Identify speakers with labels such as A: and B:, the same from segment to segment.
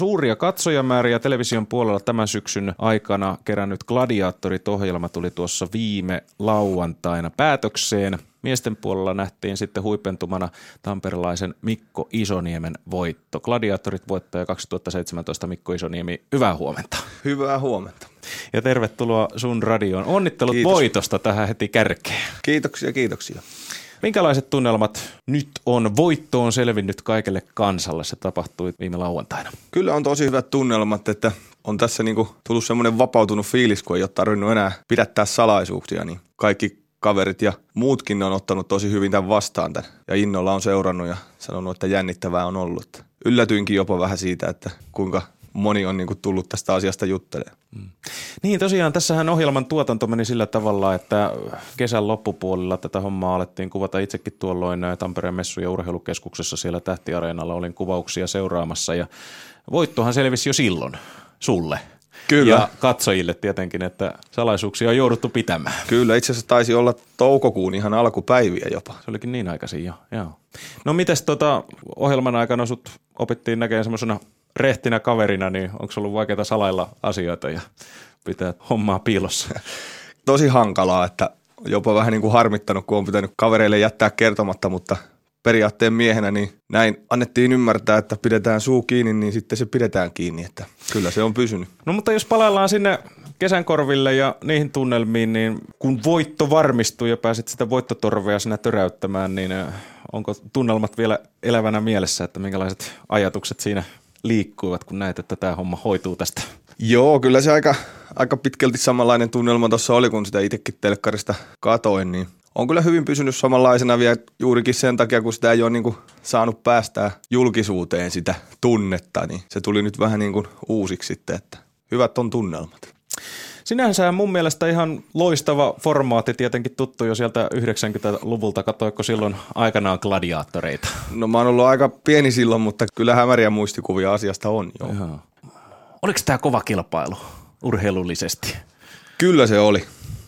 A: Suuria katsojamääriä television puolella tämän syksyn aikana kerännyt Gladiatorit-ohjelma tuli tuossa viime lauantaina päätökseen. Miesten puolella nähtiin sitten huipentumana tamperelaisen Mikko Isoniemen voitto. Gladiatorit voittaja 2017 Mikko Isoniemi, hyvää huomenta.
B: Hyvää huomenta.
A: Ja tervetuloa sun radioon. Onnittelut Kiitos. Voitosta tähän heti kärkeen.
B: Kiitoksia.
A: Minkälaiset tunnelmat nyt on? Voitto on selvinnyt kaikelle kansalle. Se tapahtui viime lauantaina.
B: Kyllä on tosi hyvät tunnelmat, että on tässä tullut semmoinen vapautunut fiilis, kun ei ole tarvinnut enää pidättää salaisuuksia, niin kaikki kaverit ja muutkin on ottanut tosi hyvin tämän vastaan tämän. Ja innolla on seurannut ja sanonut, että jännittävää on ollut. Yllätyinkin jopa vähän siitä, että kuinka moni on tullut tästä asiasta juttelemaan.
A: Niin tosiaan, tässähän ohjelman tuotanto meni sillä tavalla, että kesän loppupuolella tätä hommaa alettiin kuvata itsekin tuolloin Tampereen messu- ja urheilukeskuksessa siellä Tähtiareenalla. Olin kuvauksia seuraamassa ja voittohan selvisi jo silloin sulle.
B: Kyllä.
A: Ja katsojille tietenkin, että salaisuuksia on jouduttu pitämään.
B: Kyllä, itse asiassa taisi olla toukokuun ihan alkupäiviä jopa.
A: Se olikin niin aikaisin jo, joo. No mites ohjelman aikana sut opittiin näkemään semmoisena rehtinä kaverina, niin onko ollut vaikeaa salailla asioita ja pitää hommaa piilossa?
B: Tosi hankalaa, että jopa vähän harmittanut, kun on pitänyt kavereille jättää kertomatta, mutta periaatteen miehenä niin näin annettiin ymmärtää, että pidetään suu kiinni, niin sitten se pidetään kiinni, että kyllä se on pysynyt.
A: No mutta jos palaillaan sinne kesän korville ja niihin tunnelmiin, niin kun voitto varmistui ja pääsit sitä voittotorvea sinä töräyttämään, niin onko tunnelmat vielä elävänä mielessä, että minkälaiset ajatukset siinä liikkuivat, kun näet, että tämä homma hoituu tästä?
B: Joo, kyllä se aika pitkälti samanlainen tunnelma tuossa oli, kun sitä itsekin telkkarista katoin, niin on kyllä hyvin pysynyt samanlaisena vielä juurikin sen takia, kun sitä ei ole saanut päästää julkisuuteen sitä tunnetta, niin se tuli nyt vähän uusiksi sitten, että hyvät on tunnelmat.
A: Sinänsä mun mielestä ihan loistava formaatti, tietenkin tuttu jo sieltä 90-luvulta. Katoiko silloin aikanaan Gladiaattoreita?
B: No mä oon ollut aika pieni silloin, mutta kyllä hämäriä muistikuvia asiasta on jo.
A: Oliko tämä kova kilpailu urheilullisesti?
B: Kyllä se oli.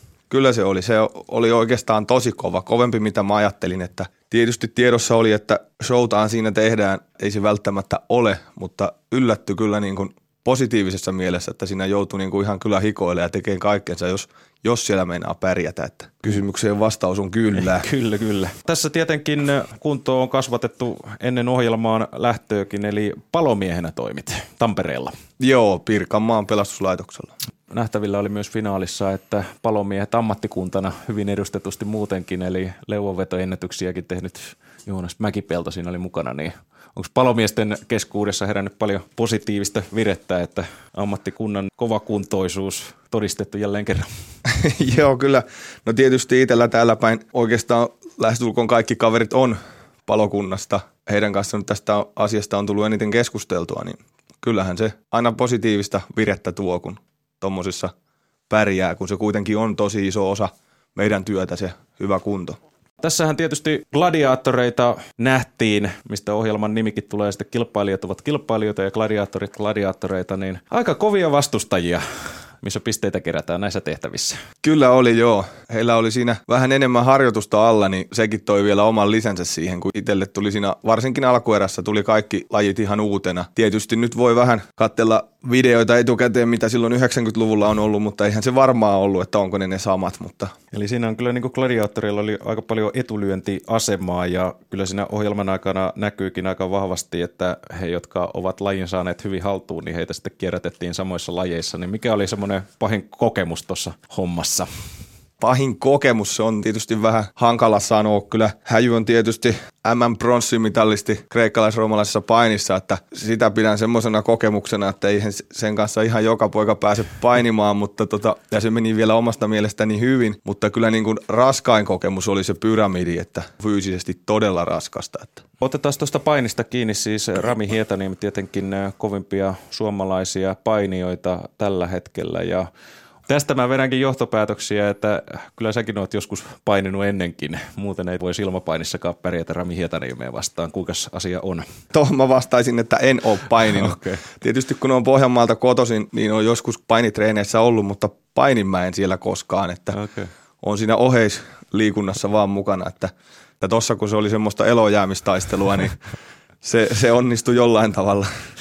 B: Se oli oikeastaan tosi kova, kovempi mitä mä ajattelin, että tietysti tiedossa oli, että showtaan siinä tehdään, ei se välttämättä ole, mutta yllätty kyllä positiivisessa mielessä, että siinä joutui ihan kyllä hikoilemaan ja tekemään kaikkensa, jos siellä meinaa pärjätä, että kysymykseen vastaus on kyllä.
A: Kyllä. Tässä tietenkin kunto on kasvatettu ennen ohjelmaan lähtöökin, eli palomiehenä toimit Tampereella.
B: Joo, Pirkanmaan pelastuslaitoksella.
A: Nähtävillä oli myös finaalissa, että palomiehet ammattikuntana hyvin edustetusti muutenkin, eli leuvonvetoennätyksiäkin tehnyt Joonas Mäkipelto siinä oli mukana, niin onko palomiesten keskuudessa herännyt paljon positiivista virettä, että ammattikunnan kovakuntoisuus todistettu jälleen kerran?
B: Joo, kyllä. No tietysti itsellä täällä päin oikeastaan lähestulkoon kaikki kaverit on palokunnasta. Heidän kanssaan nyt tästä asiasta on tullut eniten keskusteltua, niin kyllähän se aina positiivista virettä tuo, kun tommosissa pärjää, kun se kuitenkin on tosi iso osa meidän työtä, se hyvä kunto.
A: Tässähän tietysti gladiaattoreita nähtiin, mistä ohjelman nimikin tulee, sitten kilpailijat ovat kilpailijoita ja gladiaattorit gladiaattoreita, niin aika kovia vastustajia, missä pisteitä kerätään näissä tehtävissä.
B: Kyllä oli, joo. Heillä oli siinä vähän enemmän harjoitusta alla, niin sekin toi vielä oman lisänsä siihen, kun itselle tuli siinä, varsinkin alkuerässä tuli kaikki lajit ihan uutena. Tietysti nyt voi vähän katsella videoita etukäteen, mitä silloin 90-luvulla on ollut, mutta eihän se varmaan ollut, että onko ne samat. Mutta.
A: Eli siinä on kyllä gladiaattorilla oli aika paljon etulyöntiasemaa ja kyllä siinä ohjelman aikana näkyykin aika vahvasti, että he, jotka ovat lajin saaneet hyvin haltuun, niin heitä sitten kierrätettiin samoissa lajeissa. Niin mikä oli semmoinen pahin kokemus tuossa hommassa?
B: Pahin kokemus, se on tietysti vähän hankala sanoa. Kyllä Häjy on tietysti MM-pronssimitalisti kreikkalais-roomalaisessa painissa, että sitä pidän semmoisena kokemuksena, että eihän sen kanssa ihan joka poika pääse painimaan, mutta ja se meni vielä omasta mielestäni hyvin, mutta kyllä raskain kokemus oli se pyramidi, että fyysisesti todella raskasta. Että.
A: Otetaan tuosta painista kiinni, siis Rami Hietaniemi tietenkin kovimpia suomalaisia painijoita tällä hetkellä ja tästä mä vedänkin johtopäätöksiä, että kyllä säkin oot joskus paininut ennenkin. Muuten ei voisi ilmapainissakaan pärjätä Rami Hietaniemeen vastaan. Kuinkas asia on?
B: Tuohon mä vastaisin, että en ole paininut.
A: Okay.
B: Tietysti kun on Pohjanmaalta kotoisin, niin on joskus painitreeneissä ollut, mutta painin mä en siellä koskaan. Että on siinä oheisliikunnassa vaan mukana. Että tossa kun se oli semmoista elojäämistaistelua, niin se onnistui jollain tavalla.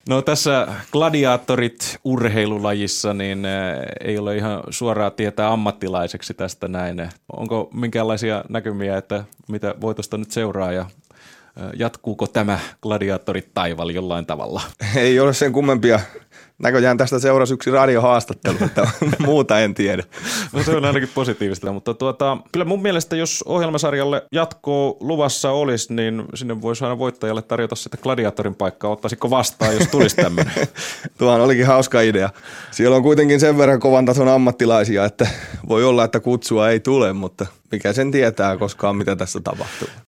A: No tässä gladiaattorit urheilulajissa, niin ei ole ihan suoraa tietää ammattilaiseksi tästä näin. Onko minkäänlaisia näkymiä, että mitä voitosta nyt seuraa ja jatkuuko tämä gladiaattorit-taival jollain tavalla?
B: Ei ole sen kummempia. Näköjään tästä seurasi yksi radiohaastattelu, että muuta en tiedä.
A: No se on ainakin positiivista, mutta kyllä mun mielestä jos ohjelmasarjalle jatkoa luvassa olisi, niin sinne voisi aina voittajalle tarjota sitä gladiaattorin paikkaa. Ottaisitko vastaan, jos tulisi tämmöinen?
B: Tuohan olikin hauska idea. Siellä on kuitenkin sen verran kovan tason ammattilaisia, että voi olla, että kutsua ei tule, mutta mikä sen tietää koskaan, mitä tässä tapahtuu.